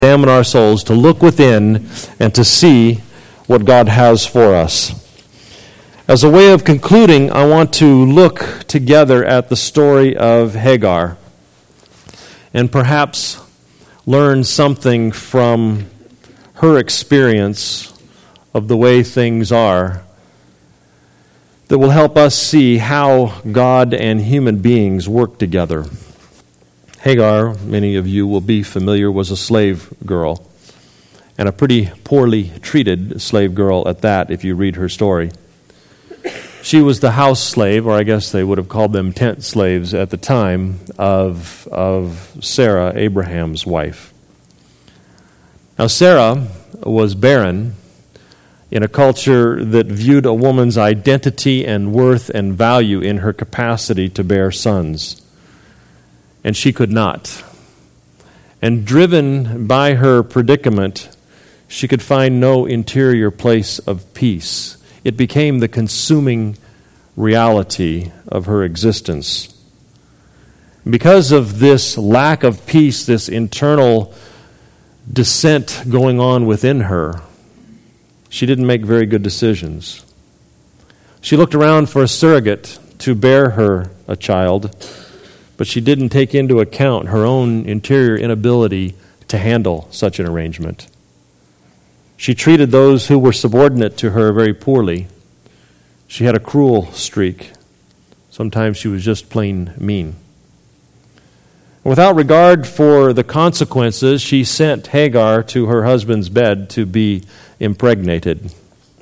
examine our souls, to look within, and to see what God has for us. As a way of concluding, I want to look together at the story of Hagar and perhaps learn something from her experience of the way things are that will help us see how God and human beings work together. Hagar, many of you will be familiar, was a slave girl, and a pretty poorly treated slave girl at that, if you read her story. She was the house slave, or I guess they would have called them tent slaves at the time, of Sarah, Abraham's wife. Now, Sarah was barren in a culture that viewed a woman's identity and worth and value in her capacity to bear sons. And she could not. And driven by her predicament, she could find no interior place of peace. It became the consuming reality of her existence. Because of this lack of peace, this internal descent going on within her, she didn't make very good decisions. She looked around for a surrogate to bear her a child, but she didn't take into account her own interior inability to handle such an arrangement. She treated those who were subordinate to her very poorly. She had a cruel streak. Sometimes she was just plain mean. Without regard for the consequences, she sent Hagar to her husband's bed to be impregnated,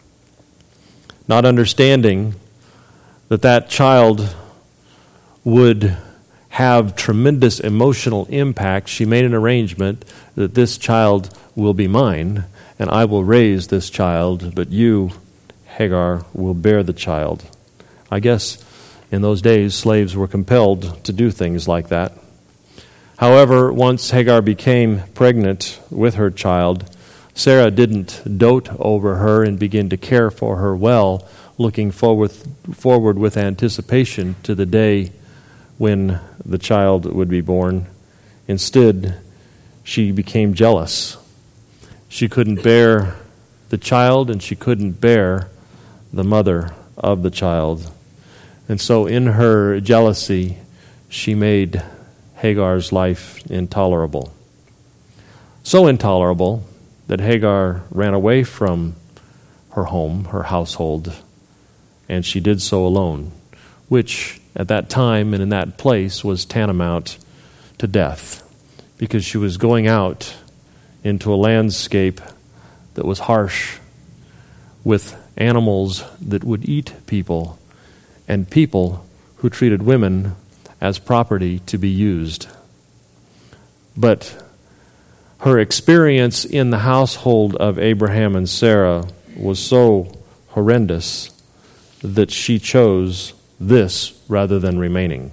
not understanding that child would have tremendous emotional impact. She made an arrangement that this child will be mine, and I will raise this child, but you, Hagar, will bear the child. I guess in those days, slaves were compelled to do things like that. However, once Hagar became pregnant with her child, Sarah didn't dote over her and begin to care for her well, looking forward with anticipation to the day when the child would be born. Instead, she became jealous. She couldn't bear the child, and she couldn't bear the mother of the child. And so in her jealousy, she made Hagar's life intolerable. So intolerable that Hagar ran away from her home, her household, and she did so alone, which at that time and in that place was tantamount to death, because she was going out into a landscape that was harsh, with animals that would eat people, and people who treated women as property to be used. But her experience in the household of Abraham and Sarah was so horrendous that she chose this rather than remaining.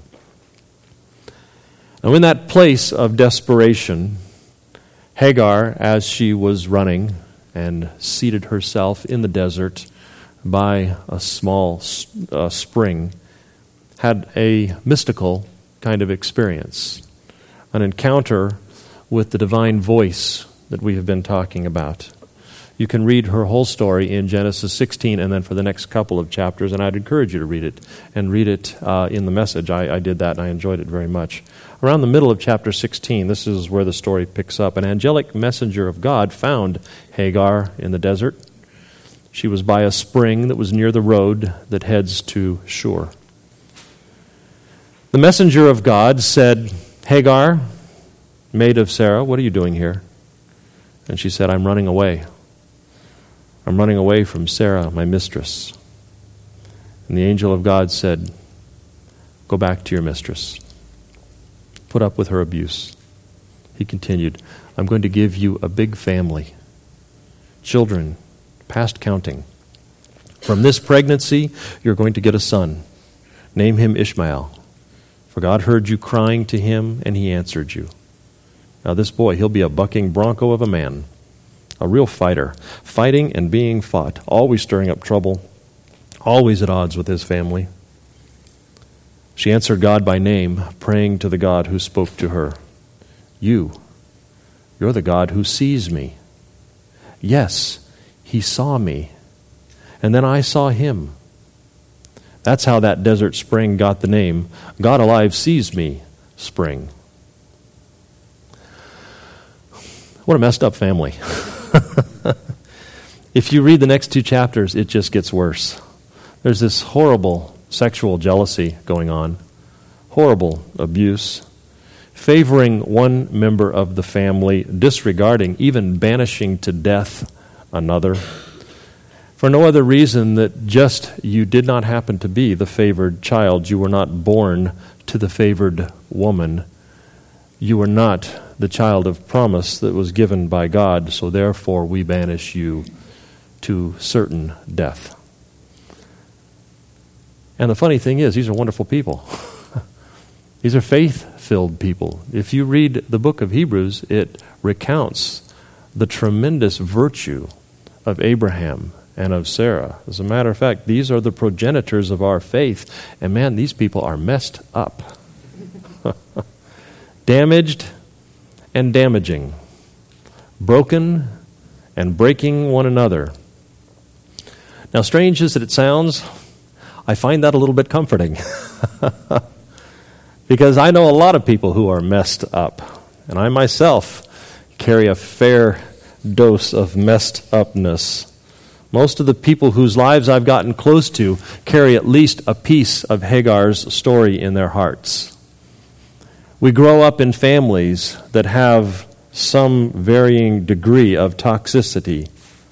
Now, in that place of desperation, Hagar, as she was running and seated herself in the desert by a small spring, had a mystical kind of experience, an encounter with the divine voice that we have been talking about. You can read her whole story in Genesis 16 and then for the next couple of chapters, and I'd encourage you to read it, and read it in the Message. I did that, and I enjoyed it very much. Around the middle of chapter 16, this is where the story picks up. An angelic messenger of God found Hagar in the desert. She was by a spring that was near the road that heads to Shur. The messenger of God said, "Hagar, maid of Sarah, what are you doing here?" And she said, "I'm running away. I'm running away from Sarah, my mistress." And the angel of God said, "Go back to your mistress. Put up with her abuse." He continued, "I'm going to give you a big family. Children, past counting. From this pregnancy, you're going to get a son. Name him Ishmael. For God heard you crying to him, and he answered you. Now this boy, he'll be a bucking bronco of a man, a real fighter, fighting and being fought, always stirring up trouble, always at odds with his family." She answered God by name, praying to the God who spoke to her. You You're the God who sees me. Yes, he saw me. And then I saw him. That's how that desert spring got the name, God Alive Sees Me Spring. What a messed up family. If you read the next 2 chapters, it just gets worse. There's this horrible sexual jealousy going on, horrible abuse, favoring one member of the family, disregarding, even banishing to death another, for no other reason that just you did not happen to be the favored child. You were not born to the favored woman. You were not the child of promise that was given by God, so therefore we banish you to certain death. And the funny thing is, these are wonderful people. These are faith-filled people. If you read the book of Hebrews, it recounts the tremendous virtue of Abraham and of Sarah. As a matter of fact, these are the progenitors of our faith. And man, these people are messed up. Damaged and damaging. Broken and breaking one another. Now, strange as it sounds, I find that a little bit comforting. Because I know a lot of people who are messed up. And I myself carry a fair dose of messed upness. Most of the people whose lives I've gotten close to carry at least a piece of Hagar's story in their hearts. We grow up in families that have some varying degree of toxicity.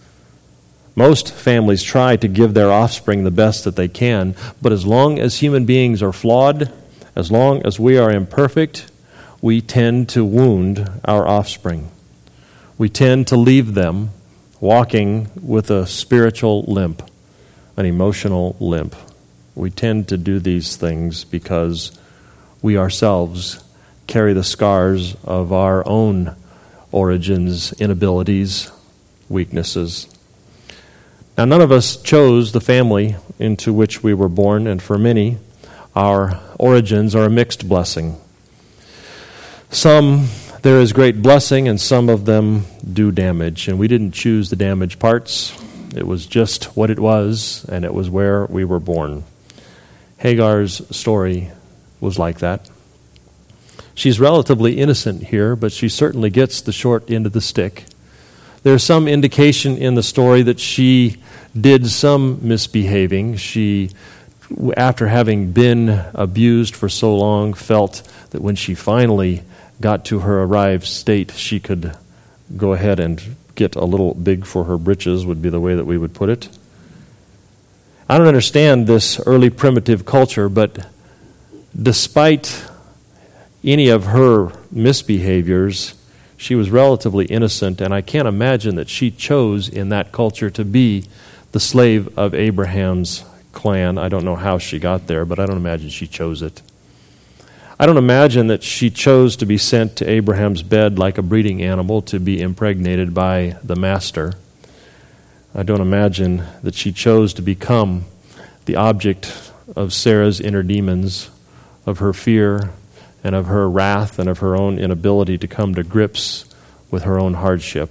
Most families try to give their offspring the best that they can, but as long as human beings are flawed, as long as we are imperfect, we tend to wound our offspring. We tend to leave them walking with a spiritual limp, an emotional limp. We tend to do these things because we ourselves carry the scars of our own origins, inabilities, weaknesses. Now, none of us chose the family into which we were born, and for many, our origins are a mixed blessing. Some, there is great blessing, and some of them do damage. And we didn't choose the damaged parts. It was just what it was, and it was where we were born. Hagar's story was like that. She's relatively innocent here, but she certainly gets the short end of the stick. There's some indication in the story that she did some misbehaving. She, after having been abused for so long, felt that when she finally got to her arrived state, she could go ahead and get a little big for her britches, would be the way that we would put it. I don't understand this early primitive culture, but despite any of her misbehaviors, she was relatively innocent, and I can't imagine that she chose in that culture to be the slave of Abraham's clan. I don't know how she got there, but I don't imagine she chose it. I don't imagine that she chose to be sent to Abraham's bed like a breeding animal to be impregnated by the master. I don't imagine that she chose to become the object of Sarah's inner demons, of her fear and of her wrath and of her own inability to come to grips with her own hardship.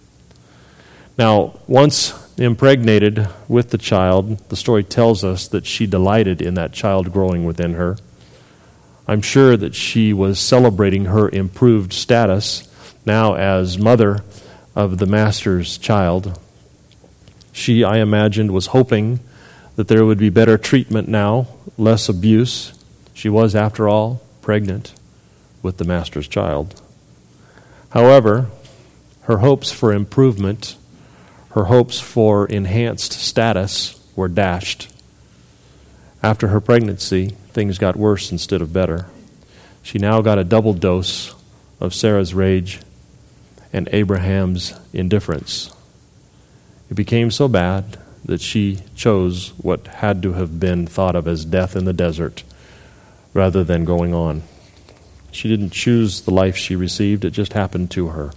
Now, once impregnated with the child, the story tells us that she delighted in that child growing within her. I'm sure that she was celebrating her improved status now as mother of the master's child. She, I imagined, was hoping that there would be better treatment now, less abuse. She was, after all, pregnant with the master's child. However, her hopes for improvement, her hopes for enhanced status were dashed. After her pregnancy, things got worse instead of better. She now got a double dose of Sarah's rage and Abraham's indifference. It became so bad that she chose what had to have been thought of as death in the desert rather than going on. She didn't choose the life she received, it just happened to her.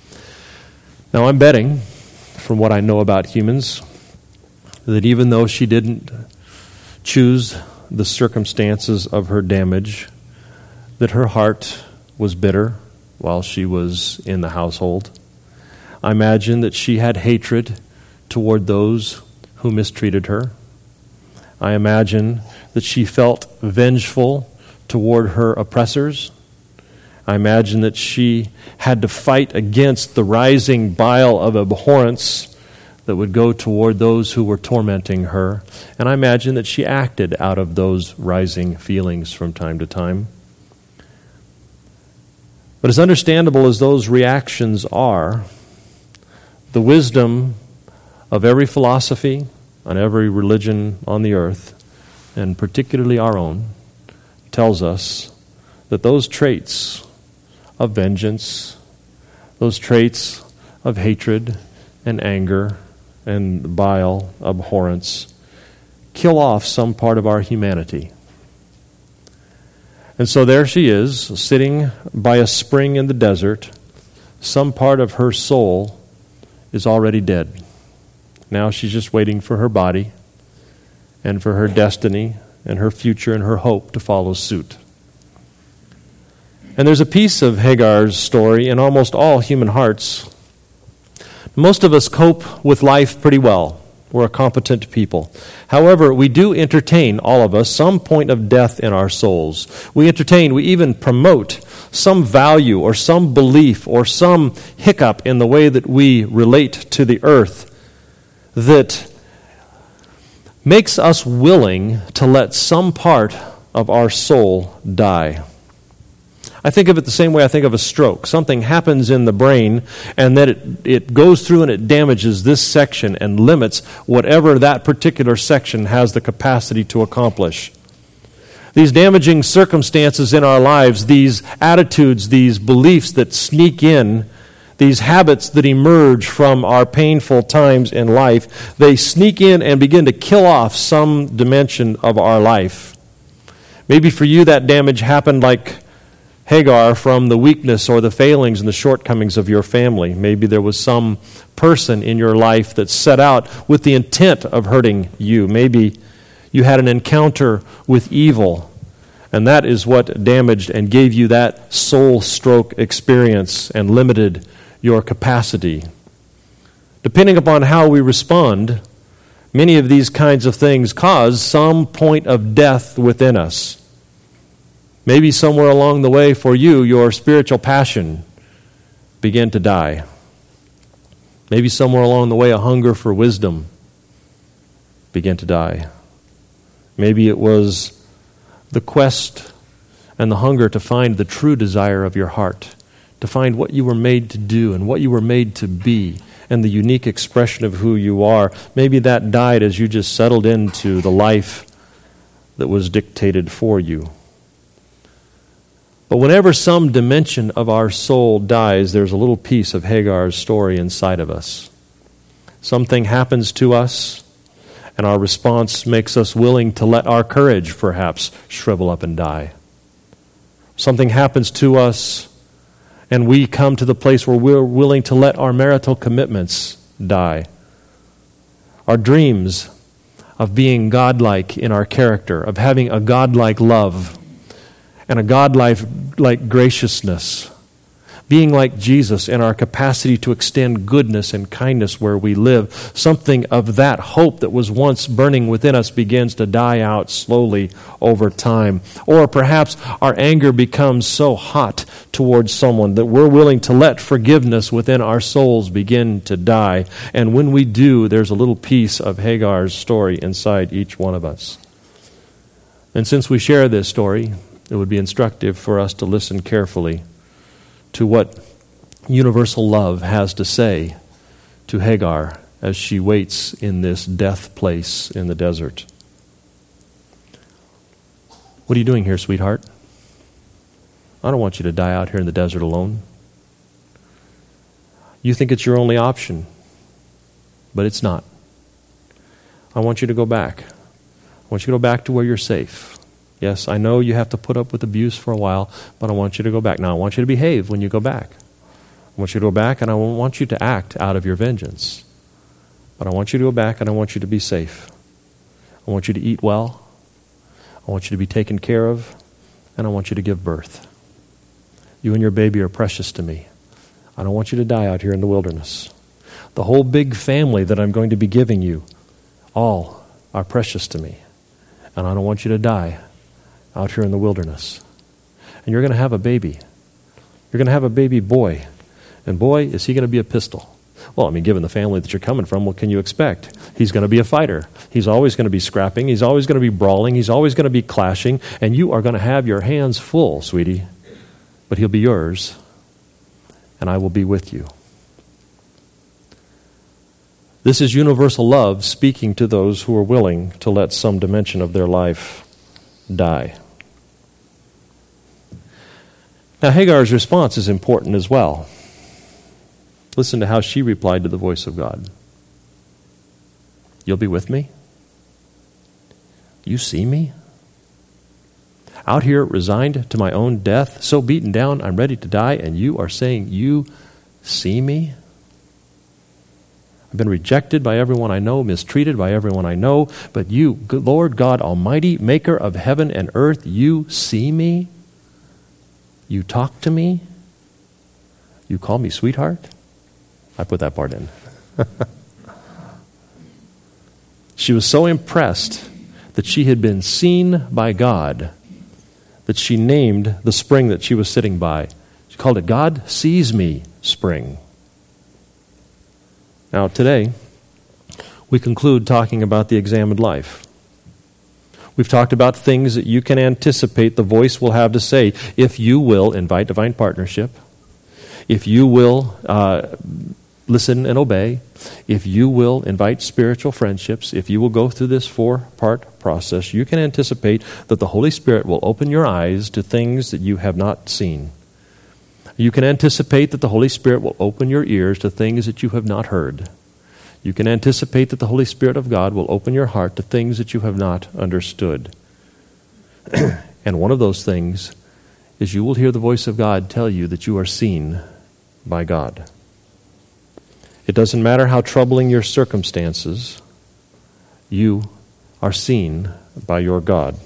Now I'm betting, from what I know about humans, that even though she didn't choose the circumstances of her damage, that her heart was bitter while she was in the household. I imagine that she had hatred toward those who mistreated her. I imagine that she felt vengeful toward her oppressors. I imagine that she had to fight against the rising bile of abhorrence that would go toward those who were tormenting her. And I imagine that she acted out of those rising feelings from time to time. But as understandable as those reactions are, the wisdom of every philosophy and every religion on the earth, and particularly our own, tells us that those traits of vengeance, those traits of hatred and anger and bile, abhorrence, kill off some part of our humanity. And so there she is, sitting by a spring in the desert. Some part of her soul is already dead. Now she's just waiting for her body and for her destiny and her future and her hope to follow suit. And there's a piece of Hagar's story in almost all human hearts. Most of us cope with life pretty well. We're a competent people. However, we do entertain, all of us, some point of death in our souls. We even promote some value or some belief or some hiccup in the way that we relate to the earth that makes us willing to let some part of our soul die. I think of it the same way I think of a stroke. Something happens in the brain, and then it goes through and it damages this section and limits whatever that particular section has the capacity to accomplish. These damaging circumstances in our lives, these attitudes, these beliefs that sneak in, these habits that emerge from our painful times in life, they sneak in and begin to kill off some dimension of our life. Maybe for you that damage happened like Hagar from the weakness or the failings and the shortcomings of your family. Maybe there was some person in your life that set out with the intent of hurting you. Maybe you had an encounter with evil, and that is what damaged and gave you that soul stroke experience and limited your capacity. Depending upon how we respond, many of these kinds of things cause some point of death within us. Maybe somewhere along the way for you, your spiritual passion began to die. Maybe somewhere along the way, a hunger for wisdom began to die. Maybe it was the quest and the hunger to find the true desire of your heart, to find what you were made to do and what you were made to be, and the unique expression of who you are. Maybe that died as you just settled into the life that was dictated for you. But whenever some dimension of our soul dies, there's a little piece of Hagar's story inside of us. Something happens to us, and our response makes us willing to let our courage, perhaps, shrivel up and die. Something happens to us, and we come to the place where we're willing to let our marital commitments die. Our dreams of being godlike in our character, of having a godlike love, and a God-like graciousness, being like Jesus in our capacity to extend goodness and kindness where we live. Something of that hope that was once burning within us begins to die out slowly over time. Or perhaps our anger becomes so hot towards someone that we're willing to let forgiveness within our souls begin to die. And when we do, there's a little piece of Hagar's story inside each one of us. And since we share this story, it would be instructive for us to listen carefully to what universal love has to say to Hagar as she waits in this death place in the desert. What are you doing here, sweetheart? I don't want you to die out here in the desert alone. You think it's your only option, but it's not. I want you to go back. I want you to go back to where you're safe. Yes, I know you have to put up with abuse for a while, but I want you to go back. Now, I want you to behave when you go back. I want you to go back, and I want you to act out of your vengeance. But I want you to go back, and I want you to be safe. I want you to eat well. I want you to be taken care of, and I want you to give birth. You and your baby are precious to me. I don't want you to die out here in the wilderness. The whole big family that I'm going to be giving you, all are precious to me. And I don't want you to die out here in the wilderness. And you're going to have a baby. You're going to have a baby boy. And boy, is he going to be a pistol. Well, I mean, given the family that you're coming from, what can you expect? He's going to be a fighter. He's always going to be scrapping. He's always going to be brawling. He's always going to be clashing. And you are going to have your hands full, sweetie. But he'll be yours. And I will be with you. This is universal love speaking to those who are willing to let some dimension of their life die. Now, Hagar's response is important as well. Listen to how she replied to the voice of God. You'll be with me? You see me? Out here, resigned to my own death, so beaten down, I'm ready to die, and you are saying, you see me? I've been rejected by everyone I know, mistreated by everyone I know, but you, Lord God Almighty, maker of heaven and earth, you see me? You talk to me? You call me sweetheart? I put that part in. She was so impressed that she had been seen by God that she named the spring that she was sitting by. She called it God Sees Me Spring. Now today, we conclude talking about the examined life. We've talked about things that you can anticipate the voice will have to say if you will invite divine partnership, if you will listen and obey, if you will invite spiritual friendships, if you will go through this 4-part process, you can anticipate that the Holy Spirit will open your eyes to things that you have not seen. You can anticipate that the Holy Spirit will open your ears to things that you have not heard. You can anticipate that the Holy Spirit of God will open your heart to things that you have not understood. And one of those things is you will hear the voice of God tell you that you are seen by God. It doesn't matter how troubling your circumstances, you are seen by your God.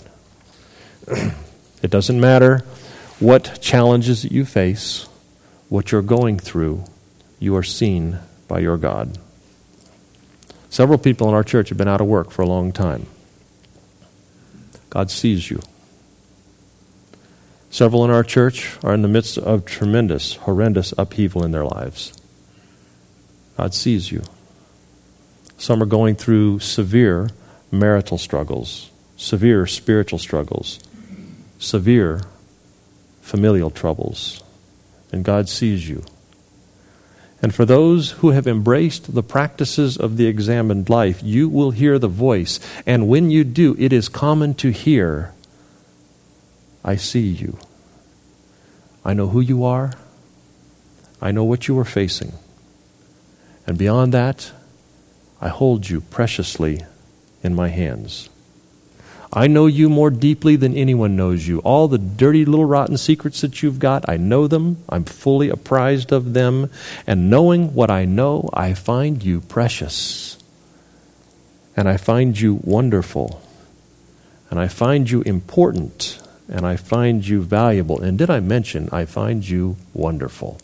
It doesn't matter what challenges that you face, what you're going through, you are seen by your God. Several people in our church have been out of work for a long time. God sees you. Several in our church are in the midst of tremendous, horrendous upheaval in their lives. God sees you. Some are going through severe marital struggles, severe spiritual struggles, severe familial troubles, and God sees you. And for those who have embraced the practices of the examined life, you will hear the voice, and when you do, it is common to hear, I see you. I know who you are. I know what you are facing. And beyond that, I hold you preciously in my hands. I know you more deeply than anyone knows you. All the dirty little rotten secrets that you've got, I know them. I'm fully apprised of them. And knowing what I know, I find you precious. And I find you wonderful. And I find you important. And I find you valuable. And did I mention, I find you wonderful.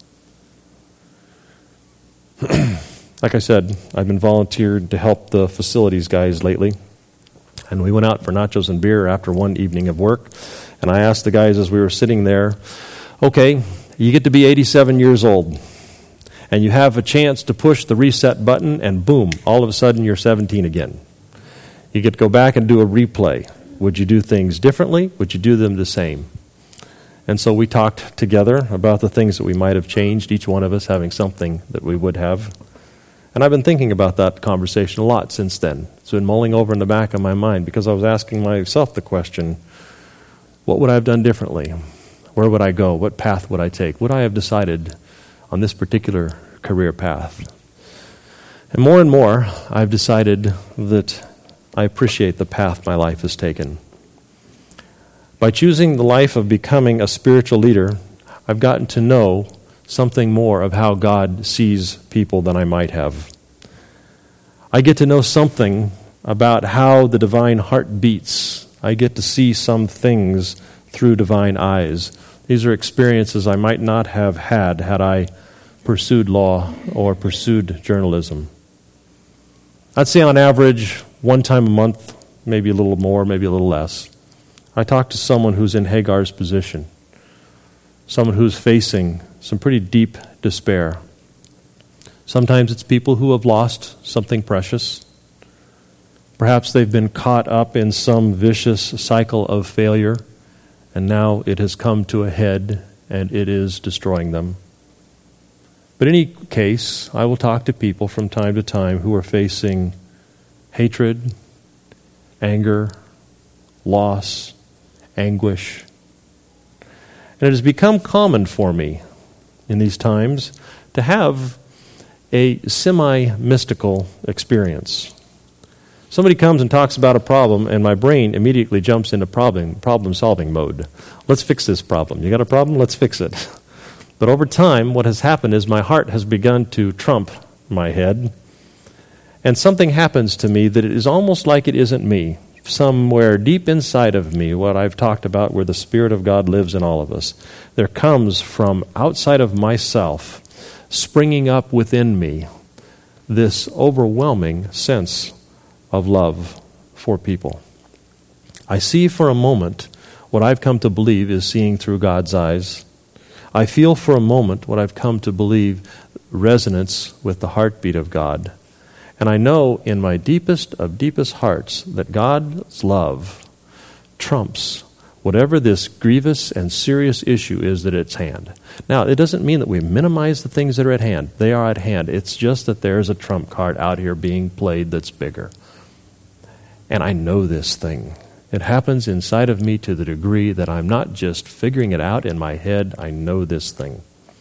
Like I said, I've been volunteered to help the facilities guys lately. And we went out for nachos and beer after one evening of work. And I asked the guys as we were sitting there, okay, you get to be 87 years old. And you have a chance to push the reset button and boom, all of a sudden you're 17 again. You get to go back and do a replay. Would you do things differently? Would you do them the same? And so we talked together about the things that we might have changed, each one of us having something that we would have. And I've been thinking about that conversation a lot since then. It's been mulling over in the back of my mind because I was asking myself the question, what would I have done differently? Where would I go? What path would I take? Would I have decided on this particular career path? And more, I've decided that I appreciate the path my life has taken. By choosing the life of becoming a spiritual leader, I've gotten to know something more of how God sees people than I might have. I get to know something about how the divine heart beats. I get to see some things through divine eyes These are experiences I might not have had I pursued law or pursued journalism. I'd say on average, one time a month, maybe a little more, maybe a little less, I talk to someone who's in Hagar's position, someone who's facing some pretty deep despair. Sometimes it's people who have lost something precious. Perhaps they've been caught up in some vicious cycle of failure, and now it has come to a head and it is destroying them. But in any case, I will talk to people from time to time who are facing hatred, anger, loss, anguish. And it has become common for me in these times to have a semi-mystical experience. Somebody comes and talks about a problem, and my brain immediately jumps into problem-solving mode. Let's fix this problem. You got a problem? Let's fix it. But over time, what has happened is my heart has begun to trump my head, and something happens to me that it is almost like it isn't me. Somewhere deep inside of me, what I've talked about, where the Spirit of God lives in all of us, there comes from outside of myself, springing up within me, this overwhelming sense of love for people. I see for a moment what I've come to believe is seeing through God's eyes. I feel for a moment what I've come to believe resonance with the heartbeat of God. And I know in my deepest of deepest hearts that God's love trumps whatever this grievous and serious issue is at its hand. Now, it doesn't mean that we minimize the things that are at hand. They are at hand. It's just that there's a trump card out here being played that's bigger. And I know this thing. It happens inside of me to the degree that I'm not just figuring it out in my head. I know this thing.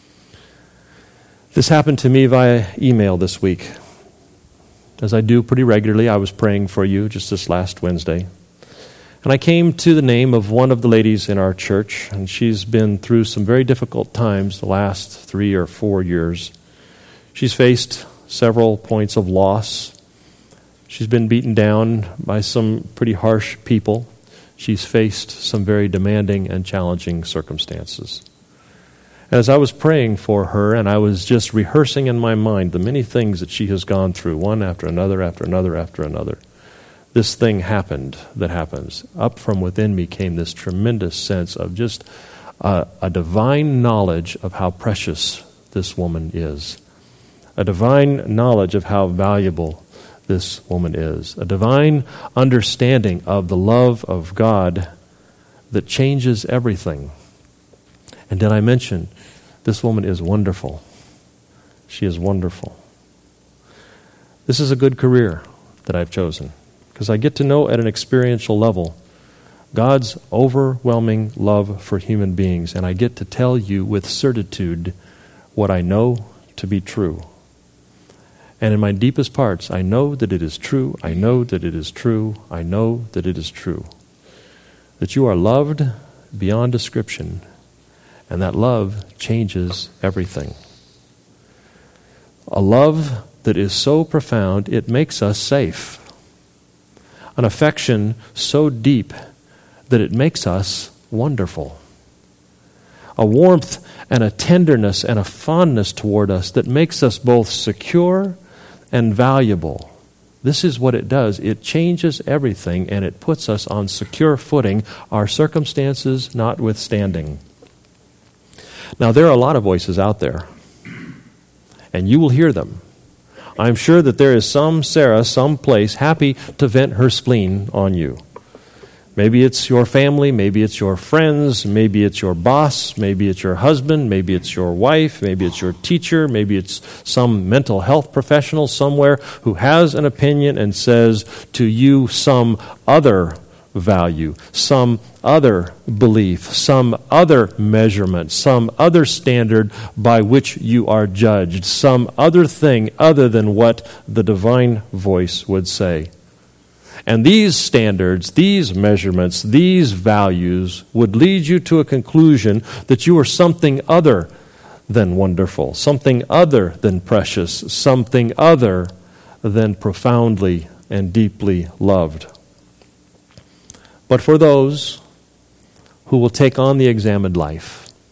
This happened to me via email this week. As I do pretty regularly, I was praying for you just this last Wednesday. And I came to the name of one of the ladies in our church, and she's been through some very difficult times the last 3 or 4 years. She's faced several points of loss. She's been beaten down by some pretty harsh people. She's faced some very demanding and challenging circumstances. As I was praying for her, and I was just rehearsing in my mind the many things that she has gone through, one after another, after another, after another, this thing happened that happens. Up from within me came this tremendous sense of just a divine knowledge of how precious this woman is, a divine knowledge of how valuable this woman is, a divine understanding of the love of God that changes everything. And did I mention, this woman is wonderful. She is wonderful. This is a good career that I've chosen, because I get to know at an experiential level God's overwhelming love for human beings, and I get to tell you with certitude what I know to be true. And in my deepest parts, I know that it is true, I know that it is true, I know that it is true. That you are loved beyond description, and that love changes everything. A love that is so profound, it makes us safe. An affection so deep that it makes us wonderful. A warmth and a tenderness and a fondness toward us that makes us both secure and valuable. This is what it does. It changes everything, and it puts us on secure footing, our circumstances notwithstanding. Now, there are a lot of voices out there, and you will hear them. I'm sure that there is some Sarah, someplace, happy to vent her spleen on you. Maybe it's your family, maybe it's your friends, maybe it's your boss, maybe it's your husband, maybe it's your wife, maybe it's your teacher, maybe it's some mental health professional somewhere who has an opinion and says to you some other value, some other belief, some other measurement, some other standard by which you are judged, some other thing other than what the divine voice would say. And these standards, these measurements, these values would lead you to a conclusion that you are something other than wonderful, something other than precious, something other than profoundly and deeply loved. But for those who will take on the examined life,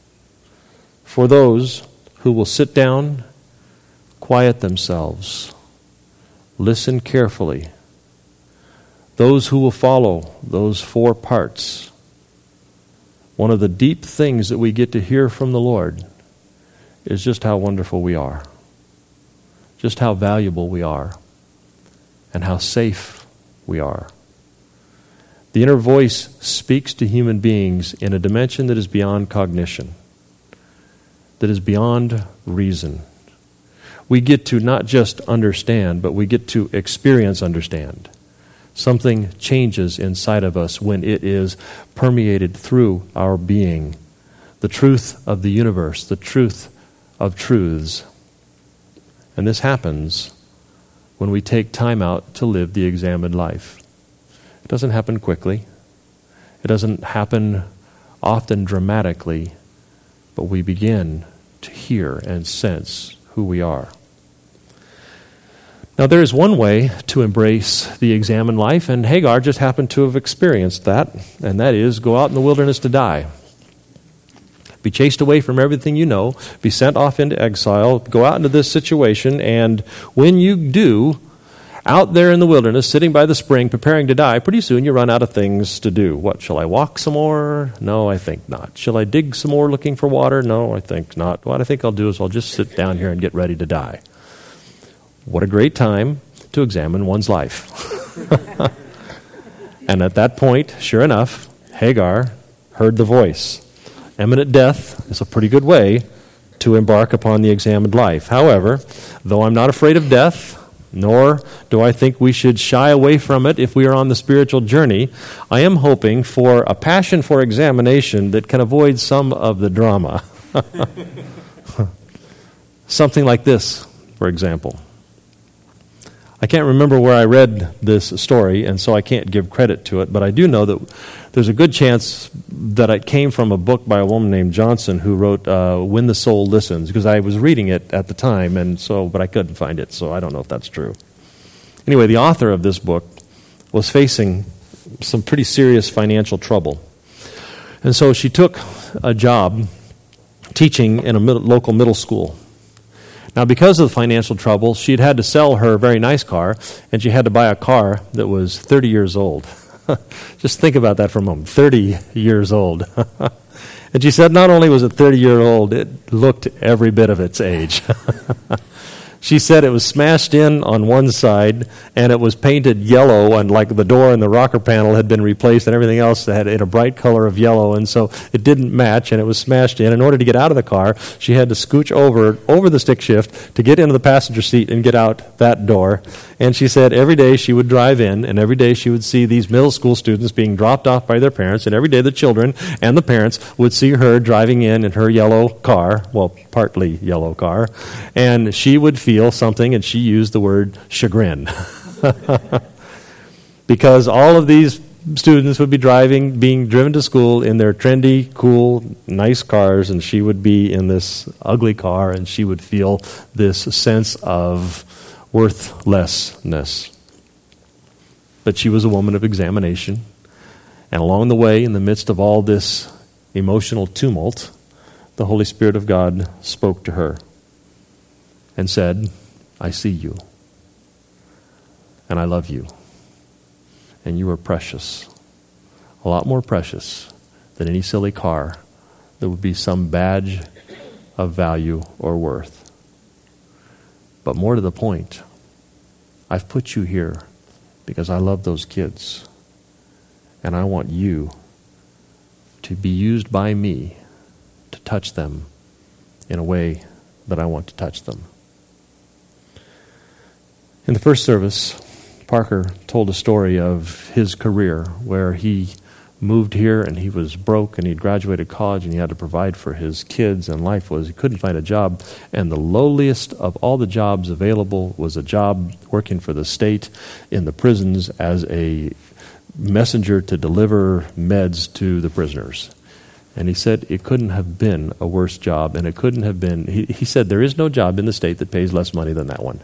for those who will sit down, quiet themselves, listen carefully, those who will follow those 4 parts. One of the deep things that we get to hear from the Lord is just how wonderful we are, just how valuable we are, and how safe we are. The inner voice speaks to human beings in a dimension that is beyond cognition, that is beyond reason. We get to not just understand, but we get to experience understand. Something changes inside of us when it is permeated through our being. The truth of the universe, the truth of truths. And this happens when we take time out to live the examined life. It doesn't happen quickly. It doesn't happen often dramatically, but we begin to hear and sense who we are. Now, there is one way to embrace the examined life, and Hagar just happened to have experienced that, and that is go out in the wilderness to die. Be chased away from everything you know, be sent off into exile, go out into this situation, and when you do, out there in the wilderness, sitting by the spring, preparing to die, pretty soon you run out of things to do. What, shall I walk some more? No, I think not. Shall I dig some more looking for water? No, I think not. What I think I'll do is I'll just sit down here and get ready to die. What a great time to examine one's life. And at that point, sure enough, Hagar heard the voice. Imminent death is a pretty good way to embark upon the examined life. However, though I'm not afraid of death, nor do I think we should shy away from it if we are on the spiritual journey, I am hoping for a passion for examination that can avoid some of the drama. Something like this, for example. I can't remember where I read this story, and so I can't give credit to it, but I do know that there's a good chance that it came from a book by a woman named Johnson who wrote When the Soul Listens, because I was reading it at the time, but I couldn't find it, so I don't know if that's true. Anyway, the author of this book was facing some pretty serious financial trouble. And so she took a job teaching in a local middle school. Now, because of the financial trouble, she'd had to sell her very nice car, and she had to buy a car that was 30 years old. Just think about that for a moment. 30 years old. And she said not only was it 30 years old, it looked every bit of its age. She said it was smashed in on one side, and it was painted yellow, and like the door and the rocker panel had been replaced, and everything else had in a bright color of yellow, and so it didn't match, and it was smashed in. In order to get out of the car, she had to scooch over the stick shift to get into the passenger seat and get out that door. And she said every day she would drive in, and every day she would see these middle school students being dropped off by their parents, and every day the children and the parents would see her driving in her yellow car, well, partly yellow car, and she would feel something, and she used the word chagrin. Because all of these students would be being driven to school in their trendy, cool, nice cars, and she would be in this ugly car, and she would feel this sense of worthlessness. But she was a woman of examination, and along the way, in the midst of all this emotional tumult, the Holy Spirit of God spoke to her and said, I see you, and I love you, and you are precious, a lot more precious than any silly car that would be some badge of value or worth. But more to the point, I've put you here because I love those kids, and I want you to be used by me to touch them in a way that I want to touch them. In the first service, Parker told a story of his career where he moved here and he was broke and he'd graduated college and he had to provide for his kids, and life was he couldn't find a job, and the lowliest of all the jobs available was a job working for the state in the prisons as a messenger to deliver meds to the prisoners. And he said it couldn't have been a worse job, and it couldn't have been, he said there is no job in the state that pays less money than that one.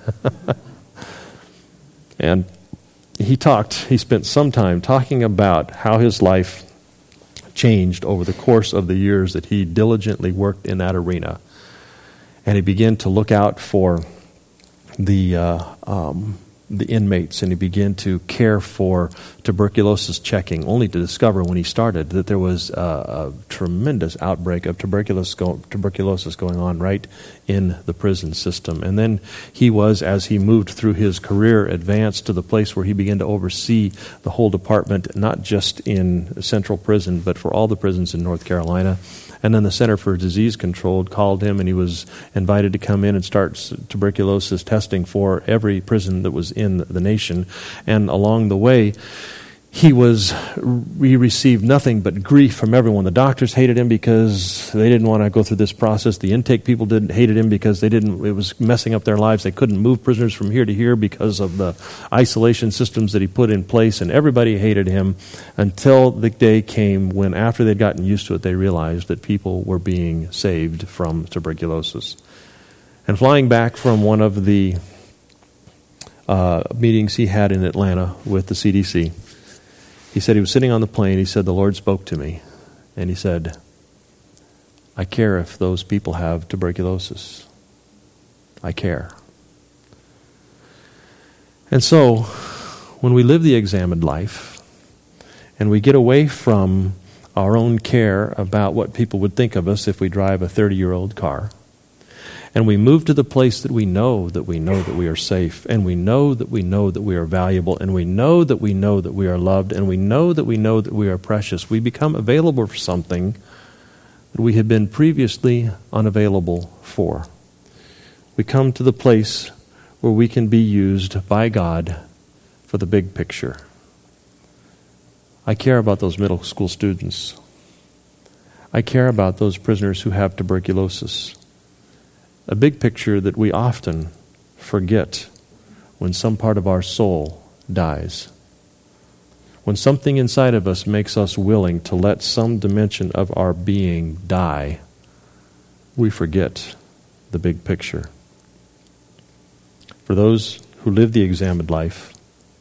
And he spent some time talking about how his life changed over the course of the years that he diligently worked in that arena. And he began to look out for the inmates, and he began to care for tuberculosis checking, only to discover when he started that there was a tremendous outbreak of tuberculosis going on right in the prison system. And then he was, as he moved through his career, advanced to the place where he began to oversee the whole department, not just in Central Prison, but for all the prisons in North Carolina. And then the Center for Disease Control called him, and he was invited to come in and start tuberculosis testing for every prison that was in the nation. And along the way, he received nothing but grief from everyone. The doctors hated him because they didn't want to go through this process. The intake people hated him because it was messing up their lives. They couldn't move prisoners from here to here because of the isolation systems that he put in place, and everybody hated him until the day came when, after they'd gotten used to it, they realized that people were being saved from tuberculosis. And flying back from one of the meetings he had in Atlanta with the CDC, he said he was sitting on the plane. He said, the Lord spoke to me. And he said, I care if those people have tuberculosis. I care. And so, when we live the examined life, and we get away from our own care about what people would think of us if we drive a 30-year-old car, and we move to the place that we know that we are safe, and we know that we are valuable, and we know that we are loved, and we know that we are precious, we become available for something that we had been previously unavailable for. We come to the place where we can be used by God for the big picture. I care about those middle school students. I care about those prisoners who have tuberculosis. A big picture that we often forget when some part of our soul dies. When something inside of us makes us willing to let some dimension of our being die, we forget the big picture. For those who live the examined life,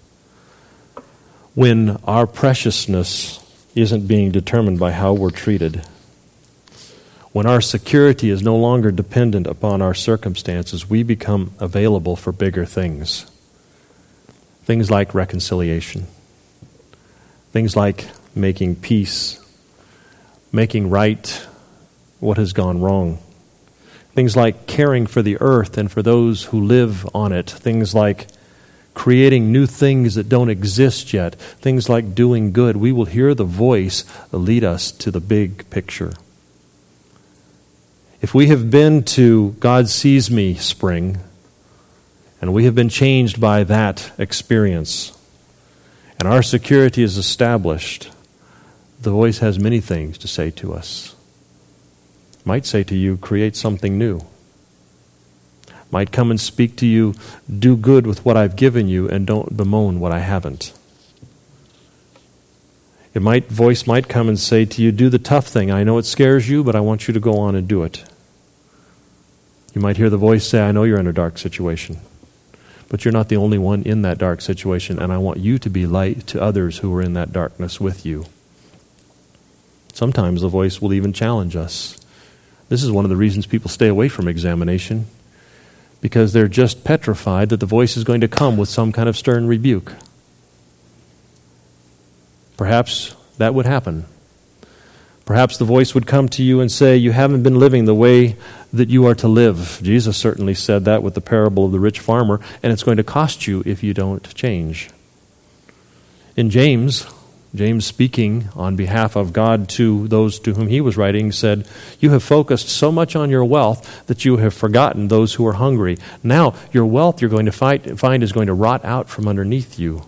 when our preciousness isn't being determined by how we're treated, when our security is no longer dependent upon our circumstances, we become available for bigger things. Things like reconciliation. Things like making peace. Making right what has gone wrong. Things like caring for the earth and for those who live on it. Things like creating new things that don't exist yet. Things like doing good. We will hear the voice lead us to the big picture. If we have been to God Sees Me Spring, and we have been changed by that experience, and our security is established, the voice has many things to say to us. Might say to you, create something new. Might come and speak to you, do good with what I've given you, and don't bemoan what I haven't. Voice might come and say to you, do the tough thing. I know it scares you, but I want you to go on and do it. You might hear the voice say, I know you're in a dark situation, but you're not the only one in that dark situation, and I want you to be light to others who are in that darkness with you. Sometimes the voice will even challenge us. This is one of the reasons people stay away from examination, because they're just petrified that the voice is going to come with some kind of stern rebuke. Perhaps that would happen. Perhaps the voice would come to you and say, you haven't been living the way that you are to live. Jesus certainly said that with the parable of the rich farmer, and it's going to cost you if you don't change. In James speaking on behalf of God to those to whom he was writing, said, you have focused so much on your wealth that you have forgotten those who are hungry. Now your wealth you're going to find is going to rot out from underneath you.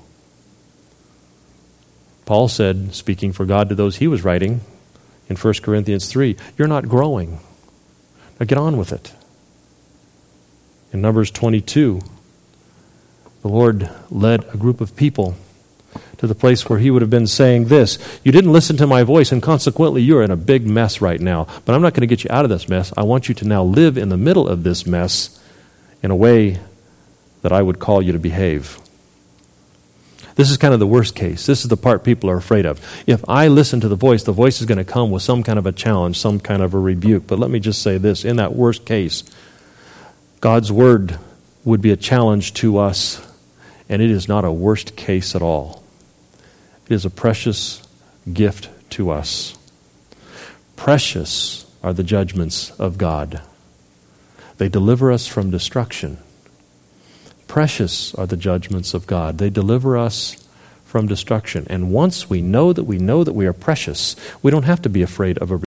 Paul said, speaking for God to those he was writing, in 1 Corinthians 3, you're not growing. Now get on with it. In Numbers 22, the Lord led a group of people to the place where he would have been saying this, you didn't listen to my voice, and consequently you're in a big mess right now, but I'm not going to get you out of this mess. I want you to now live in the middle of this mess in a way that I would call you to behave. This is kind of the worst case. This is the part people are afraid of. If I listen to the voice is going to come with some kind of a challenge, some kind of a rebuke. But let me just say this. In that worst case, God's word would be a challenge to us, and it is not a worst case at all. It is a precious gift to us. Precious are the judgments of God. They deliver us from destruction. Precious are the judgments of God. They deliver us from destruction. And once we know that we are precious, we don't have to be afraid of a